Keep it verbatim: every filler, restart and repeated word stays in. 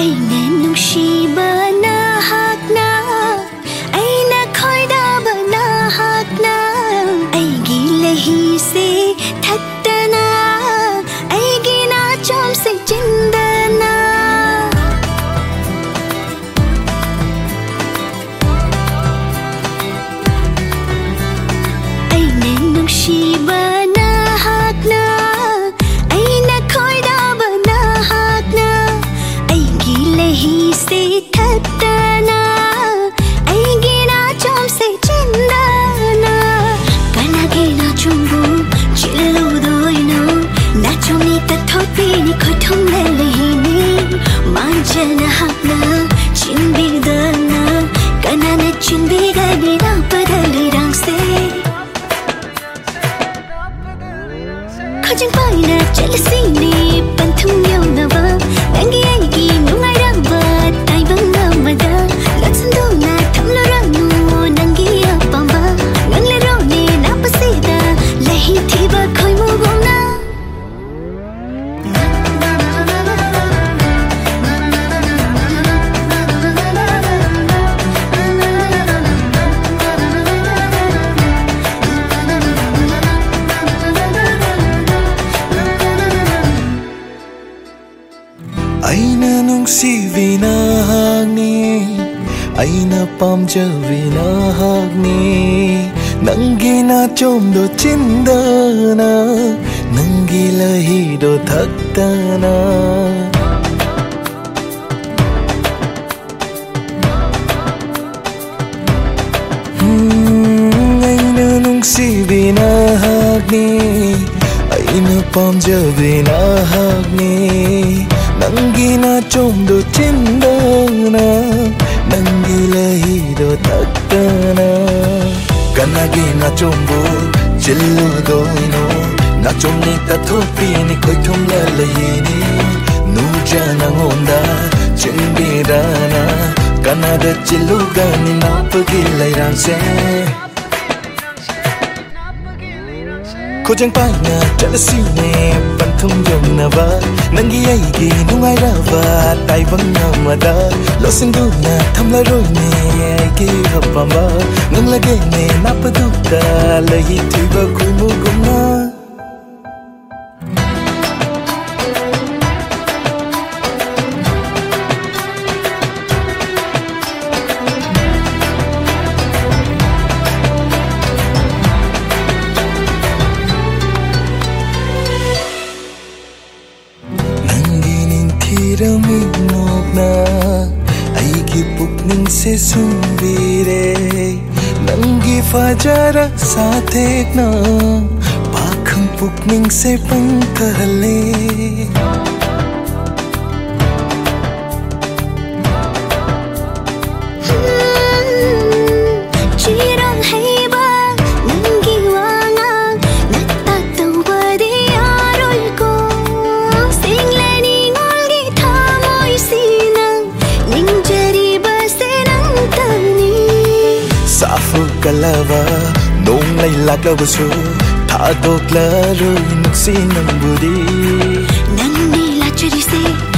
ꯑꯩꯅ ꯅꯨꯡꯁꯤꯕ ꯅꯍꯥꯛꯅ ꯑꯩꯅ ꯈꯣꯏꯗꯥꯕ ꯅꯍꯥꯛꯅ ꯑꯩꯒꯤ ꯂꯩꯍꯤꯁꯦ ꯊꯛꯇꯅ ꯑꯩꯒꯤ ꯅꯥꯆꯣꯝꯁꯦ ꯆꯤꯟꯗꯅ ꯑꯩꯅ ꯅꯨꯡꯁꯤꯕ ꯅꯍꯥꯛꯅ ꯑꯩꯅ ꯈꯣꯏꯗꯥꯕ ꯅꯍꯥꯛꯅ ꯑꯩꯒꯤ ꯂꯩꯍꯤꯁꯦ ꯊꯛꯇꯅ ꯑꯩꯒꯤ ꯅꯥꯆꯣꯝꯁꯦ ꯆꯤꯟꯗꯅ ꯀꯅꯥꯒꯤ ꯅꯥꯆꯣꯝꯕꯨ ꯆꯤꯜꯂꯨꯗꯣꯏꯅꯣ ꯅꯥꯆꯣꯝꯅꯤ ꯇꯊꯣꯛꯄꯤꯅꯤ ꯈꯣꯏꯊꯨꯝꯅ ꯂꯩꯍꯤꯅꯤ ꯃꯥꯡꯖꯅ ꯍꯥꯞꯅ ꯆꯤꯟꯕꯤꯗꯅ ꯀꯅꯥꯅ ꯆꯤꯟꯕꯤꯒꯅꯤ ꯂꯥꯛꯄꯗ ꯂꯩꯔꯥꯡꯁꯦ ꯈꯣꯏꯖꯪ ꯄꯥꯏꯅ ꯆꯠꯂꯁꯤꯅꯦ ꯄꯟꯊꯨꯡ ꯌꯧꯅꯕ ꯅꯪꯒꯤ ꯑꯩꯒꯤ ꯅꯨꯡꯉꯥꯏꯔꯕ ꯇꯥꯏꯕꯪ ꯑꯃꯗ ꯂꯣꯠꯁꯤꯟꯗꯨꯅ ꯊꯝꯂꯨꯔꯅꯨ ꯅꯪꯒꯤ ꯑꯄꯥꯝꯕ ꯉꯪꯂꯔꯣꯅꯦ ꯅꯥꯞꯄꯁꯤꯗ ꯂꯩꯍꯤ ꯊꯤꯕ ꯈꯣꯏꯃꯨꯒꯨꯝꯅ ꯑꯩꯅ ꯅꯨꯡꯁꯤꯕꯤ ꯅꯍꯥꯛꯅꯤ ꯑꯩꯅ ꯄꯥꯝꯖꯕꯤ ꯅꯍꯥꯛꯅꯤ ꯅꯪꯒꯤ ꯅꯥꯆꯣꯝꯗꯣ ꯆꯤꯟꯗꯅ ꯅꯪꯒꯤ ꯂꯩꯍꯤꯗꯣ ꯊꯛꯇꯅ ꯑꯩꯅ ꯅꯨꯡꯁꯤꯕꯤ ꯅꯍꯥꯛꯅꯤ ꯑꯩꯅ ꯄꯥꯝꯖꯕꯤ ꯅꯍꯥꯛꯅꯤ ꯅꯪꯒꯤ ꯅꯥꯆꯣꯝꯗꯣ ꯆꯤꯟꯗꯅ ꯅꯪꯒꯤ ꯂꯩꯍꯤꯗꯣ ꯊꯛꯇꯅ ꯀꯅꯥꯒꯤ ꯅꯥꯆꯣꯝꯕꯨ ꯆꯤꯜꯂꯨꯗꯣꯏꯅꯣ ꯅꯥꯆꯣꯝꯅꯤ ꯇꯊꯣꯛꯄꯤꯅꯤ ꯈꯣꯏꯊꯨꯝꯅ ꯂꯩꯍꯤꯅꯤ ꯅꯨꯡꯖ ꯅꯉꯣꯟꯗ ꯆꯤꯟꯕꯤꯗꯅ ꯀꯅꯥꯗ ꯆꯤꯜꯂꯨꯒꯅꯤ ꯅꯥꯞꯄꯒꯤ ꯂꯩꯔꯥꯡꯁꯦ ꯈꯣꯏꯖꯪ ꯄꯥꯏꯅ ꯆꯠꯂꯁꯤꯅꯦ ꯄꯟꯊꯨꯡ ꯌꯧꯅꯕ ꯅꯪꯒꯤ ꯑꯩꯒꯤ ꯅꯨꯡꯉꯥꯏꯔꯕ ꯇꯥꯏꯕꯪ ꯑꯃꯗ ꯂꯣꯠꯁꯤꯟꯗꯨꯅ ꯊꯝꯂꯔꯣꯏꯅꯦ ꯑꯩꯒꯤ ꯑꯄꯥꯝꯕ ꯉꯪꯂꯒꯦꯅꯦ ꯅꯥꯞꯄꯗꯨꯗ ꯂꯩꯍꯤ ꯊꯤꯕ ꯈꯣꯏꯃꯨꯒꯨꯝꯅ ꯅꯣꯛꯅ ꯑꯩꯒꯤ ꯄꯨꯛꯅꯤꯡꯁꯦ ꯁꯨꯝꯕꯤꯔꯦ ꯅꯪꯒꯤ ꯐꯖꯔ ꯁꯥꯊꯦꯛꯅ ꯄꯥꯈꯪ ꯄꯨꯛꯅꯤꯡꯁꯦ ꯄꯪꯊꯍꯜꯂꯦ ꯀꯜꯂꯕ ꯅꯣꯡ ꯂꯩ ꯂꯥꯛꯂꯕꯁꯨ ꯊꯥꯗꯣꯛꯂꯔꯣꯏ ꯅꯨꯡꯁꯤ ꯅꯪꯕꯨꯗꯤ ꯅꯪꯅꯤ ꯂꯥꯛꯆꯔꯤꯁꯦ